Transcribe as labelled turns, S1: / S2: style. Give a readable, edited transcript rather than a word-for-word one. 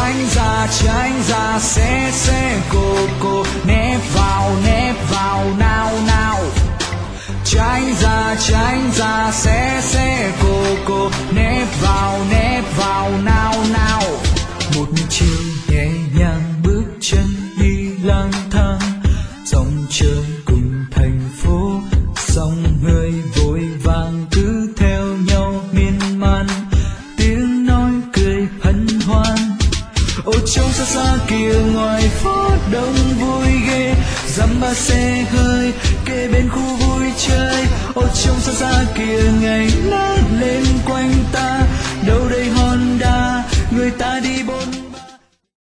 S1: tránh ra xe cô nép vào nào nào. Tránh ra xe cô nép vào nào nào. Một chiều nhẹ nhàng bước chân đi lang thang, dòng trời cùng thành phố, dòng người vội vàng cứ theo nhau miên man, tiếng nói cười hân hoan. Ô trông xa xa kia ngoài phố đông vui ghê, dăm ba xe hơi